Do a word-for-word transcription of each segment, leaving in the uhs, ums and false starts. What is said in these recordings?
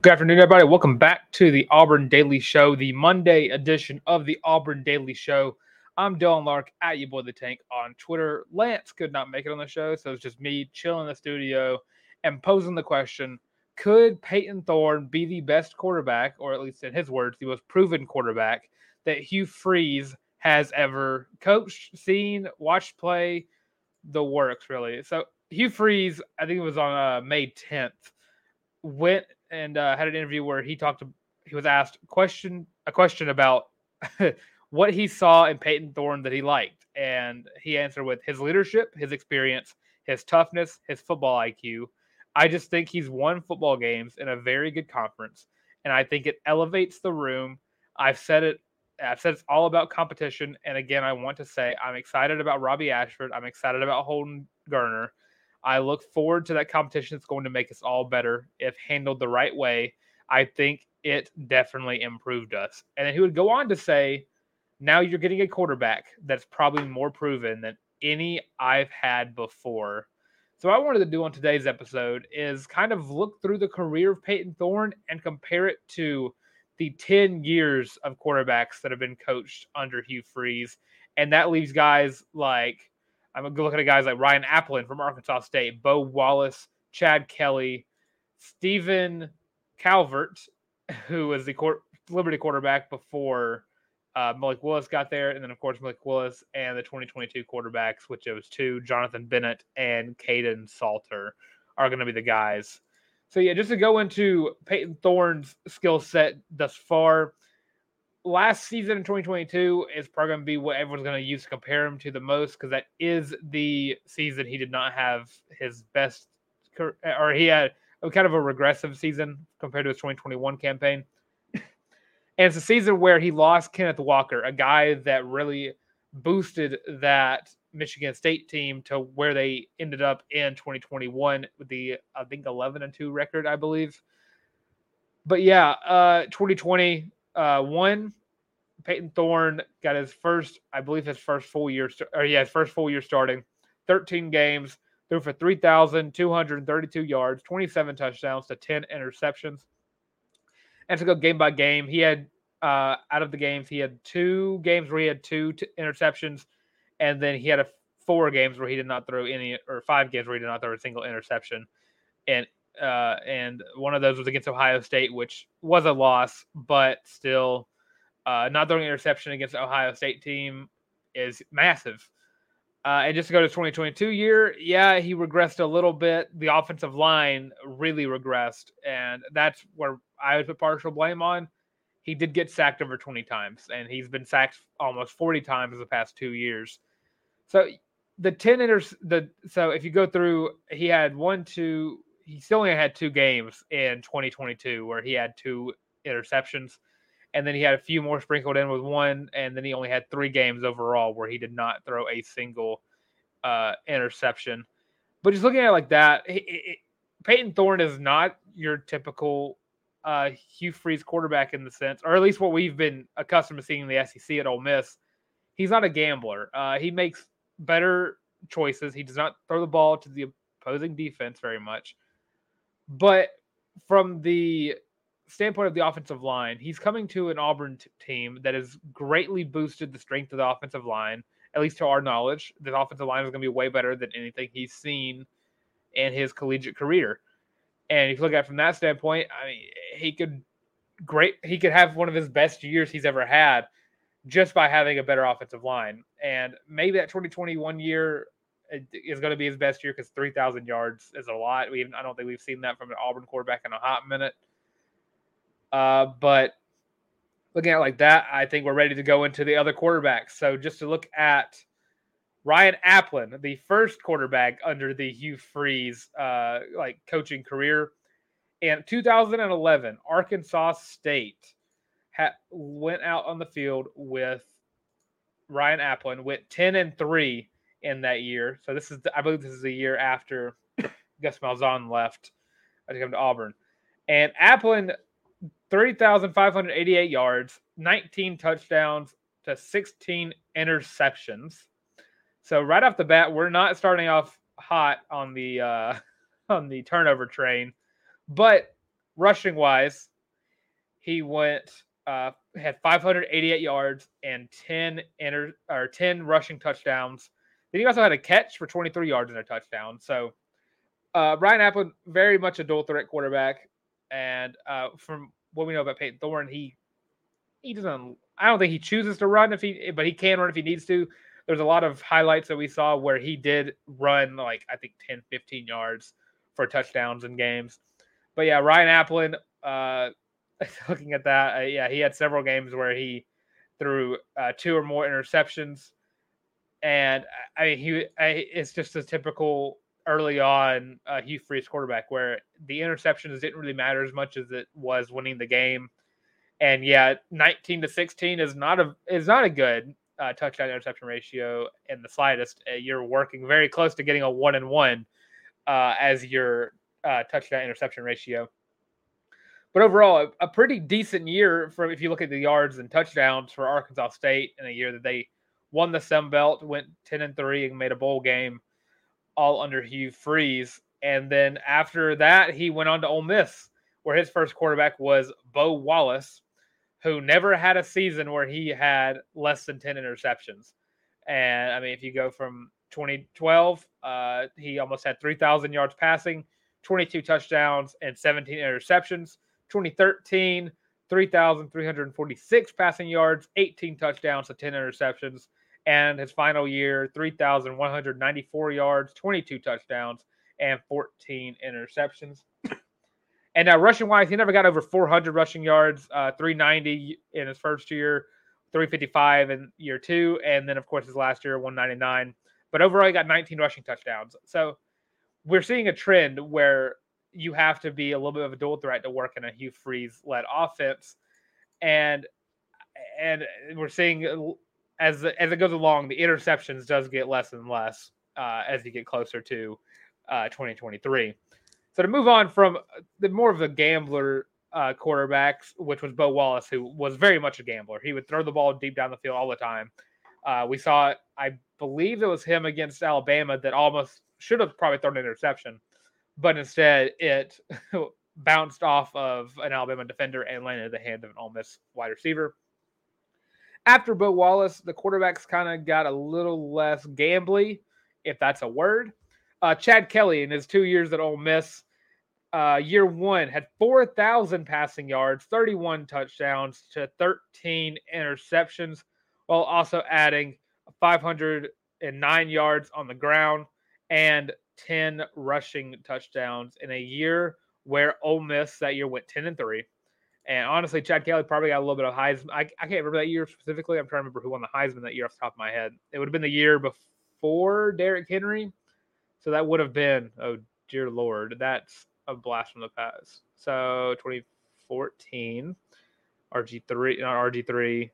Good afternoon, everybody. Welcome back to the Auburn Daily Show, the Monday edition of the Auburn Daily Show. I'm Dylan Lark at You Boy the Tank on Twitter. Lance could not make it on the show, so it's just me chilling in the studio and posing the question, could Peyton Thorne be the best quarterback, or at least in his words, the most proven quarterback that Hugh Freeze has ever coached, seen, watched play, the works, really. So Hugh Freeze, I think it was on uh, May tenth, went and uh, had an interview where he talked to, he was asked question a question about what he saw in Peyton Thorne that he liked, and he answered with his leadership, his experience, his toughness, his football I Q. I just think he's won football games in a very good conference, and I think it elevates the room. I've said it. I've said it's all about competition, and again, I want to say I'm excited about Robbie Ashford. I'm excited about Holden Geriner. I look forward to that competition. It's going to make us all better if handled the right way. I think it definitely improved us. And then he would go on to say, now you're getting a quarterback that's probably more proven than any I've had before. So what I wanted to do on today's episode is kind of look through the career of Peyton Thorne and compare it to the ten years of quarterbacks that have been coached under Hugh Freeze. And that leaves guys like, I'm going to look at guys like Ryan Applin from Arkansas State, Bo Wallace, Chad Kelly, Stephen Calvert, who was the Liberty quarterback before uh, Malik Willis got there, and then, of course, Malik Willis and the twenty twenty-two quarterbacks, which it was two, Jonathan Bennett and Caden Salter, are going to be the guys. So, yeah, just to go into Peyton Thorne's skill set thus far, last season in twenty twenty-two is probably going to be what everyone's going to use to compare him to the most, because that is the season he did not have his best, or he had a kind of a regressive season compared to his twenty twenty-one campaign. And it's a season where he lost Kenneth Walker, a guy that really boosted that Michigan State team to where they ended up in twenty twenty-one with the, I think, eleven and two record, I believe. But yeah, uh, twenty twenty, uh, one, Peyton Thorne got his first, I believe his first full year, or yeah, his first full year starting, thirteen games, threw for three thousand two hundred thirty-two yards, twenty-seven touchdowns to ten interceptions. And to go game by game, he had, uh, out of the games, he had two games where he had two t- interceptions, and then he had a four games where he did not throw any, or five games where he did not throw a single interception. And uh, and one of those was against Ohio State, which was a loss, but still, uh, not throwing an interception against the Ohio State team is massive. Uh, and just to go to twenty twenty-two year, yeah, he regressed a little bit. The offensive line really regressed, and that's where I would put partial blame on. He did get sacked over twenty times, and he's been sacked almost forty times in the past two years. So the ten inters, the so if you go through, he had one, two. He still only had two games in twenty twenty-two where he had two interceptions. And then he had a few more sprinkled in with one, and then he only had three games overall where he did not throw a single uh, interception. But just looking at it like that, it, it, Peyton Thorne is not your typical uh, Hugh Freeze quarterback in the sense, or at least what we've been accustomed to seeing in the S E C at Ole Miss. He's not a gambler. Uh, he makes better choices. He does not throw the ball to the opposing defense very much. But from the standpoint of the offensive line, he's coming to an Auburn t- team that has greatly boosted the strength of the offensive line, at least to our knowledge. The offensive line is going to be way better than anything he's seen in his collegiate career. And if you look at it from that standpoint, I mean, he could great he could have one of his best years he's ever had just by having a better offensive line. And maybe that twenty twenty-one year is going to be his best year because three thousand yards is a lot. We I don't think we've seen that from an Auburn quarterback in a hot minute. Uh, but looking at it like that, I think we're ready to go into the other quarterbacks. So just to look at Ryan Applin, the first quarterback under the Hugh Freeze uh, like coaching career. In two thousand eleven, Arkansas State ha- went out on the field with Ryan Applin, went ten and three in that year. So this is, the, I believe, this is the year after Gus Malzahn left to come to Auburn. And Applin, three thousand five hundred eighty-eight yards, nineteen touchdowns to sixteen interceptions. So right off the bat, we're not starting off hot on the uh, on the turnover train. But rushing wise, he went uh, had five hundred eighty-eight yards and ten inter, or ten rushing touchdowns. Then he also had a catch for twenty-three yards and a touchdown. So uh, Ryan Applin, very much a dual threat quarterback, and uh, from what we know about Peyton Thorne, he he doesn't. I don't think he chooses to run if he, but he can run if he needs to. There's a lot of highlights that we saw where he did run like I think ten, fifteen yards for touchdowns in games. But yeah, Ryan Applin, uh, looking at that, uh, yeah, he had several games where he threw uh, two or more interceptions, and I mean he, I, it's just a typical early on uh, Hugh Freeze quarterback where the interceptions didn't really matter as much as it was winning the game. And yeah, nineteen to sixteen is not a is not a good uh, touchdown interception ratio in the slightest. Uh, you're working very close to getting a one and one uh, as your uh, touchdown interception ratio. But overall, a, a pretty decent year from if you look at the yards and touchdowns for Arkansas State in a year that they won the Sun Belt, went ten and three, and made a bowl game, all under Hugh Freeze. And then after that, he went on to Ole Miss, where his first quarterback was Bo Wallace, who never had a season where he had less than ten interceptions. And I mean, if you go from twenty twelve, uh, he almost had three thousand yards passing, twenty-two touchdowns, and seventeen interceptions. twenty thirteen, three thousand three hundred forty-six passing yards, eighteen touchdowns, and ten interceptions. And his final year, three thousand one hundred ninety-four yards, twenty-two touchdowns, and fourteen interceptions. And now rushing wise, he never got over four hundred rushing yards, uh, three ninety in his first year, three fifty-five in year two, and then of course his last year, one ninety-nine. But overall, he got nineteen rushing touchdowns. So we're seeing a trend where you have to be a little bit of a dual threat to work in a Hugh Freeze-led offense, and and we're seeing as as it goes along, the interceptions does get less and less uh, as you get closer to uh, twenty twenty-three. So to move on from the more of the gambler uh, quarterbacks, which was Bo Wallace, who was very much a gambler. He would throw the ball deep down the field all the time. Uh, we saw, I believe it was him against Alabama that almost should have probably thrown an interception, but instead it bounced off of an Alabama defender and landed in the hand of an Ole Miss wide receiver. After Bo Wallace, the quarterbacks kind of got a little less gambly, if that's a word. Uh, Chad Kelly, in his two years at Ole Miss, uh, year one had four thousand passing yards, thirty-one touchdowns to thirteen interceptions, while also adding five hundred nine yards on the ground and ten rushing touchdowns in a year where Ole Miss that year went ten and three. And honestly, Chad Kelly probably got a little bit of Heisman. I, I can't remember that year specifically. I'm trying to remember who won the Heisman that year off the top of my head. It would have been the year before Derrick Henry. So that would have been, oh dear Lord, that's a blast from the past. So twenty fourteen, R G three, not R G three.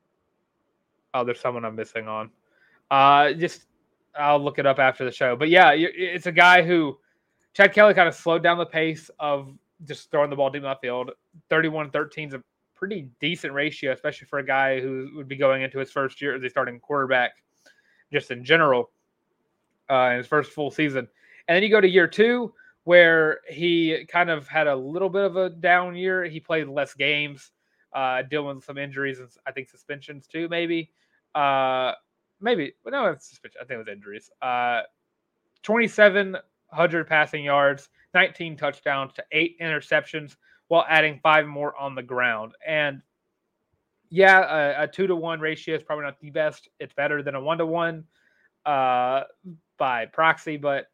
Oh, there's someone I'm missing on. Uh, just I'll look it up after the show. But yeah, it's a guy who Chad Kelly kind of slowed down the pace of just throwing the ball deep in the field. thirty-one thirteen is a pretty decent ratio, especially for a guy who would be going into his first year as a starting quarterback, just in general. Uh, in his first full season. And then you go to year two, where he kind of had a little bit of a down year. He played less games, uh, dealing with some injuries and I think suspensions too, maybe. Uh, maybe, but no, it's suspension. I think it was injuries. Uh, twenty-seven hundred passing yards, nineteen touchdowns to eight interceptions, while adding five more on the ground. And yeah, a, a two to one ratio is probably not the best. It's better than a one to one. Uh, by proxy, but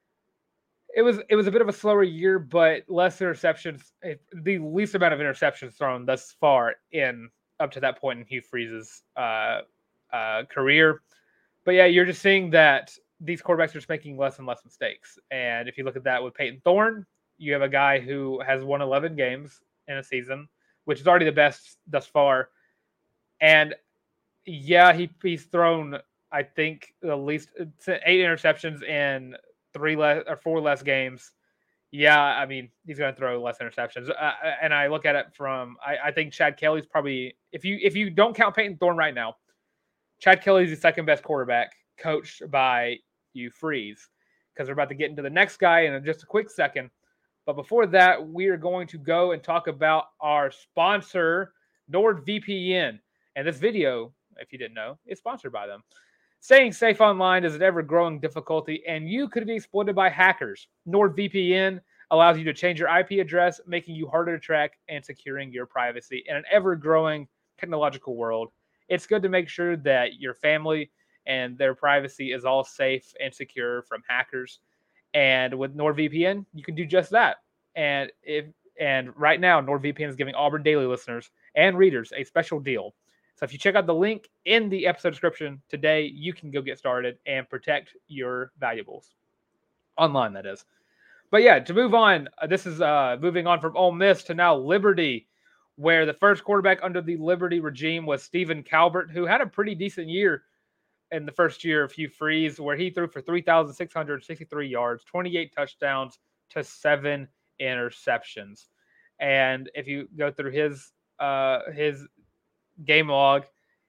it was it was a bit of a slower year, but less interceptions, the least amount of interceptions thrown thus far in up to that point in Hugh Freeze's uh, uh, career. But yeah, you're just seeing that these quarterbacks are just making less and less mistakes. And if you look at that with Peyton Thorne, you have a guy who has won eleven games in a season, which is already the best thus far. And yeah, he he's thrown, I think, the least eight interceptions in three less or four less games. Yeah, I mean, he's going to throw less interceptions. Uh, and I look at it from, I, I think Chad Kelly's probably, if you if you don't count Peyton Thorne right now, Chad Kelly's the second best quarterback coached by Hugh Freeze, because we're about to get into the next guy in just a quick second. But before that, we are going to go and talk about our sponsor, NordVPN. And this video, if you didn't know, is sponsored by them. Staying safe online is an ever-growing difficulty, and you could be exploited by hackers. NordVPN allows you to change your I P address, making you harder to track and securing your privacy in an ever-growing technological world. It's good to make sure that your family and their privacy is all safe and secure from hackers. And with NordVPN, you can do just that. And if and right now, NordVPN is giving Auburn Daily listeners and readers a special deal. So if you check out the link in the episode description today, you can go get started and protect your valuables. Online, that is. But yeah, to move on, uh, this is uh, moving on from Ole Miss to now Liberty, where the first quarterback under the Liberty regime was Stephen Calvert, who had a pretty decent year in the first year of Hugh Freeze, where he threw for three thousand six hundred sixty-three yards, twenty-eight touchdowns to seven interceptions. And if you go through his uh, his game log,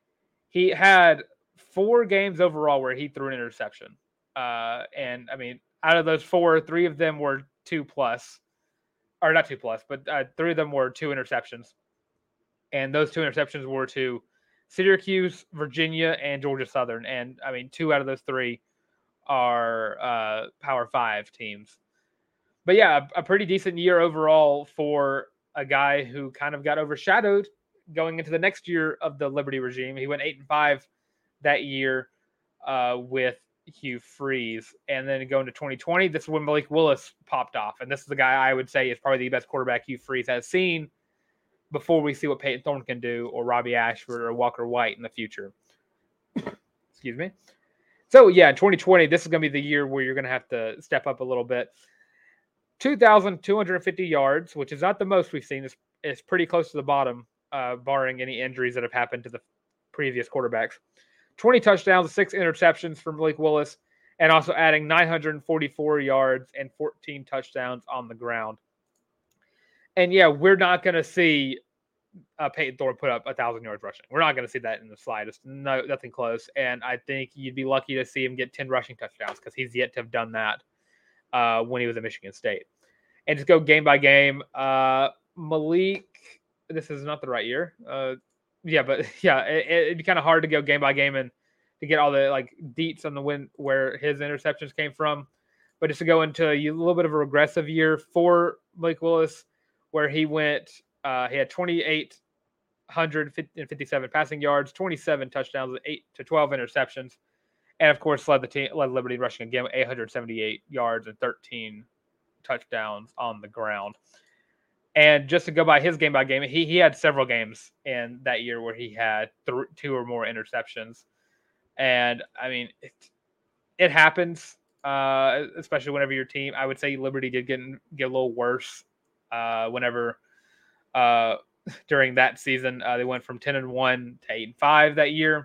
he had four games overall where he threw an interception. Uh, and I mean, out of those four, three of them were two plus, or not two plus, but uh, three of them were two interceptions. And those two interceptions were to Syracuse, Virginia, and Georgia Southern. And I mean, two out of those three are uh, Power Five teams. But yeah, a, a pretty decent year overall for a guy who kind of got overshadowed going into the next year of the Liberty regime. He went eight and five that year uh, with Hugh Freeze. And then going to twenty twenty, this is when Malik Willis popped off. And this is the guy I would say is probably the best quarterback Hugh Freeze has seen before we see what Peyton Thorne can do, or Robbie Ashford, or Walker White in the future. Excuse me. So, yeah, in twenty twenty, this is going to be the year where you're going to have to step up a little bit. two thousand two hundred fifty yards, which is not the most we've seen. It's, it's pretty close to the bottom, uh, barring any injuries that have happened to the previous quarterbacks. twenty touchdowns, six interceptions from Malik Willis, and also adding nine hundred forty-four yards and fourteen touchdowns on the ground. And yeah, we're not going to see uh, Peyton Thorne put up a thousand yards rushing. We're not going to see that in the slightest. No, nothing close. And I think you'd be lucky to see him get ten rushing touchdowns, because he's yet to have done that uh, when he was at Michigan State. And just go game by game. Uh, Malik, this is not the right year. Uh, yeah, but yeah, it, it'd be kind of hard to go game by game and to get all the like deets on the win where his interceptions came from. But just to go into a little bit of a regressive year for Malik Willis, where he went, uh, he had twenty-eight hundred fifty-seven passing yards, twenty-seven touchdowns, eight to twelve interceptions, and of course led the team, led Liberty rushing again with eight hundred seventy-eight yards and thirteen touchdowns on the ground. And just to go by his game by game, he he had several games in that year where he had th- two or more interceptions, and I mean it, it happens, uh, especially whenever your team. I would say Liberty did get get a little worse. Uh, whenever uh, during that season, uh, they went from ten and one to eight and five that year.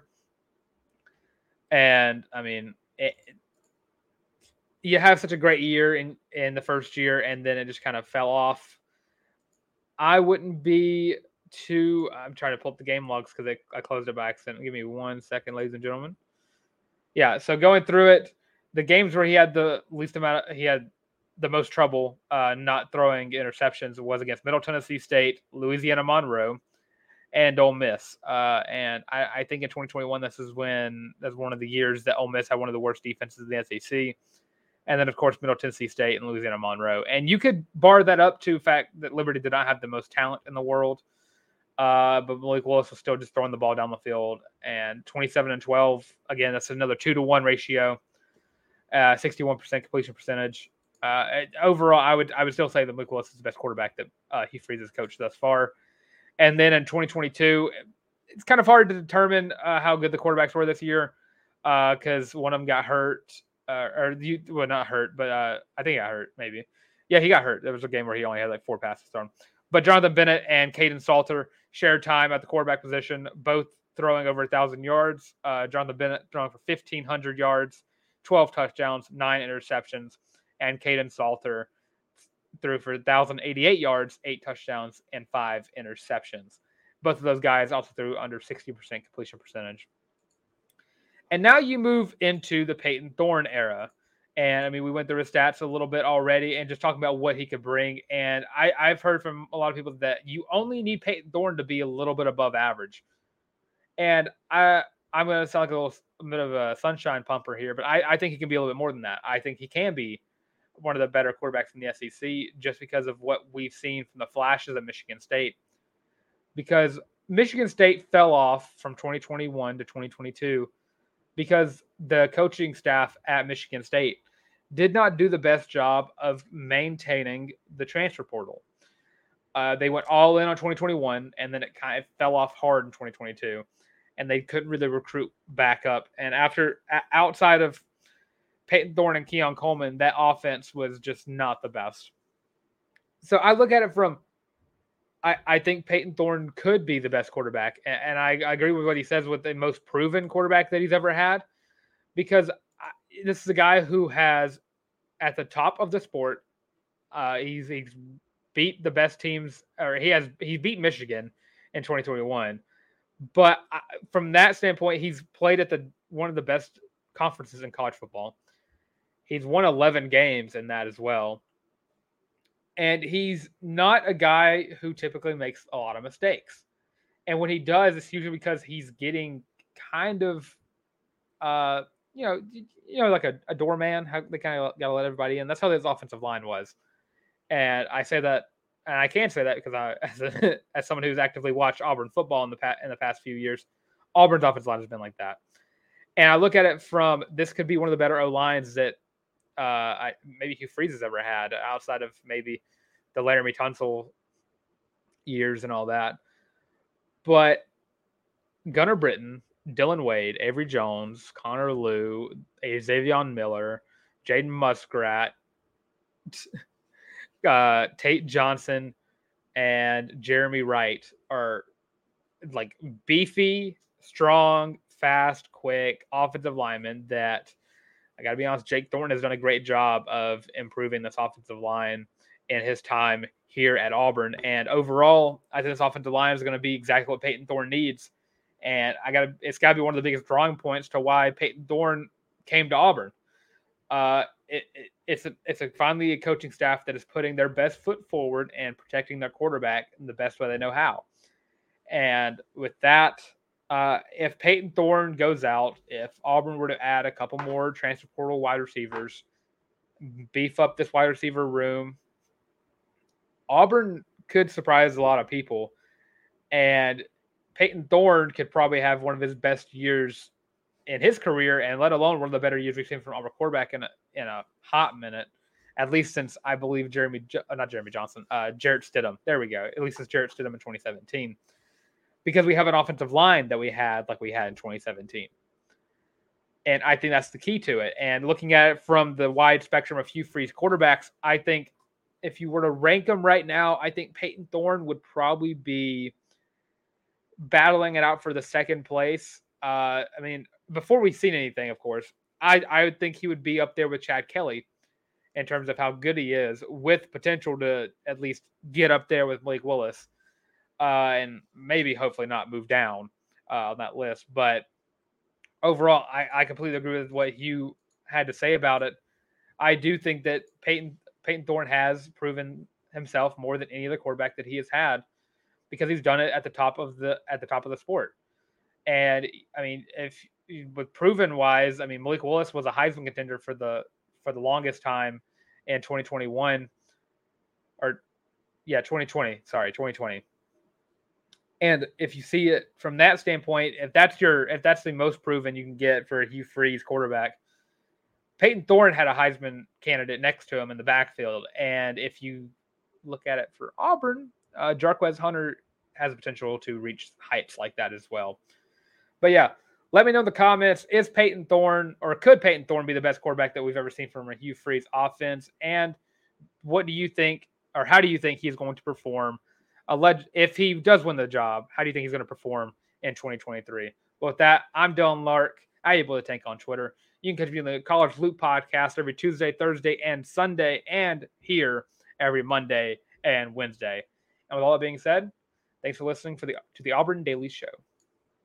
And I mean, it, you have such a great year in, in the first year, and then it just kind of fell off. I wouldn't be too, I'm trying to pull up the game logs because I closed it by accident. Give me one second, ladies and gentlemen. Yeah. So going through it, the games where he had the least amount of, he had the most trouble uh, not throwing interceptions was against Middle Tennessee State, Louisiana Monroe, and Ole Miss. Uh, and I, I think in twenty twenty-one, this is when that's one of the years that Ole Miss had one of the worst defenses in the S E C. And then, of course, Middle Tennessee State and Louisiana Monroe. And you could bar that up to the fact that Liberty did not have the most talent in the world. Uh, but Malik Willis was still just throwing the ball down the field. And twenty-seven and twelve, again, that's another two to one ratio, uh, sixty-one percent completion percentage. Uh, overall, I would I would still say that Malik Willis is the best quarterback that uh, Hugh Freeze has coached thus far. And then in twenty twenty-two, it's kind of hard to determine uh, how good the quarterbacks were this year because uh, one of them got hurt, uh, or you well not hurt, but uh, I think he got hurt maybe. Yeah, he got hurt. There was a game where he only had like four passes thrown. But Jonathan Bennett and Caden Salter shared time at the quarterback position, both throwing over a thousand yards. Uh, Jonathan Bennett throwing for fifteen hundred yards, twelve touchdowns, nine interceptions. And Caden Salter threw for one thousand eighty-eight yards, eight touchdowns, and five interceptions. Both of those guys also threw under sixty percent completion percentage. And now you move into the Peyton Thorne era. And I mean, we went through his stats a little bit already and just talking about what he could bring. And I, I've heard from a lot of people that you only need Peyton Thorne to be a little bit above average. And I, I'm going to sound like a little a bit of a sunshine pumper here, but I, I think he can be a little bit more than that. I think he can be one of the better quarterbacks in the S E C just because of what we've seen from the flashes of Michigan State. Because Michigan State fell off from twenty twenty-one to twenty twenty-two because the coaching staff at Michigan State did not do the best job of maintaining the transfer portal. Uh, they went all in on twenty twenty-one, and then it kind of fell off hard in twenty twenty-two, and they couldn't really recruit back up. And after, outside of Peyton Thorne and Keon Coleman, that offense was just not the best. So I look at it from, I, I think Peyton Thorne could be the best quarterback. And, and I, I agree with what he says with the most proven quarterback that he's ever had, because I, this is a guy who has, at the top of the sport, uh, he's, he's beat the best teams, or he has, he beat Michigan in twenty twenty-one. But I, from that standpoint, he's played at the one of the best conferences in college football. He's won eleven games in that as well. And he's not a guy who typically makes a lot of mistakes. And when he does, it's usually because he's getting kind of, uh, you know, you know, like a, a doorman. How they kind of got to let everybody in. That's how his offensive line was. And I say that, and I can say that because I, as, a, as someone who's actively watched Auburn football in the past, in the past few years, Auburn's offensive line has been like that. And I look at it from, this could be one of the better O-lines that uh, I, maybe Hugh Freeze has ever had, outside of maybe the Laramie Tunsil years and all that. But Gunnar Britton, Dylan Wade, Avery Jones, Connor Liu, Xavier Miller, Jaden Muskrat, uh, Tate Johnson, and Jeremy Wright are like beefy, strong, fast, quick offensive linemen that, I got to be honest, Jake Thorne has done a great job of improving this offensive line in his time here at Auburn. And overall, I think this offensive line is going to be exactly what Peyton Thorne needs. And I got to, it's got to be one of the biggest drawing points to why Peyton Thorne came to Auburn. Uh, it, it, it's a, it's a finally a coaching staff that is putting their best foot forward and protecting their quarterback in the best way they know how. And with that, uh, if Peyton Thorne goes out, if Auburn were to add a couple more transfer portal wide receivers, beef up this wide receiver room, Auburn could surprise a lot of people. And Peyton Thorne could probably have one of his best years in his career, and let alone one of the better years we've seen from Auburn quarterback in a, in a hot minute, at least since, I believe, Jeremy, uh, not Jeremy Johnson, uh, Jarrett Stidham. There we go. At least since Jarrett Stidham in twenty seventeen. Because we have an offensive line that we had like we had in twenty seventeen. And I think that's the key to it. And looking at it from the wide spectrum of Hugh Freeze quarterbacks, I think if you were to rank them right now, I think Peyton Thorne would probably be battling it out for the second place. Uh, I mean, before we've seen anything, of course, I, I would think he would be up there with Chad Kelly in terms of how good he is, with potential to at least get up there with Malik Willis. Uh, and maybe hopefully not move down uh, on that list. But overall, I, I completely agree with what Hugh had to say about it. I do think that Peyton Peyton Thorne has proven himself more than any other quarterback that he has had, because he's done it at the top of the at the top of the sport. And I mean, if with proven wise, I mean, Malik Willis was a Heisman contender for the for the longest time in twenty twenty-one, or yeah, twenty twenty. Sorry, twenty twenty. And if you see it from that standpoint, if that's your, if that's the most proven you can get for a Hugh Freeze quarterback, Peyton Thorne had a Heisman candidate next to him in the backfield. And if you look at it for Auburn, uh, Jarquez Hunter has the potential to reach heights like that as well. But yeah, let me know in the comments, is Peyton Thorne, or could Peyton Thorne be the best quarterback that we've ever seen from a Hugh Freeze offense? And what do you think, or how do you think he's going to perform? Alleged, if he does win the job, how do you think he's going to perform in twenty twenty-three? Well, with that, I'm Dylan Lark. I able to tank on Twitter. You can catch me in the College Loop podcast every Tuesday, Thursday, and Sunday, and here every Monday and Wednesday. And with all that being said, thanks for listening for the to the Auburn Daily Show.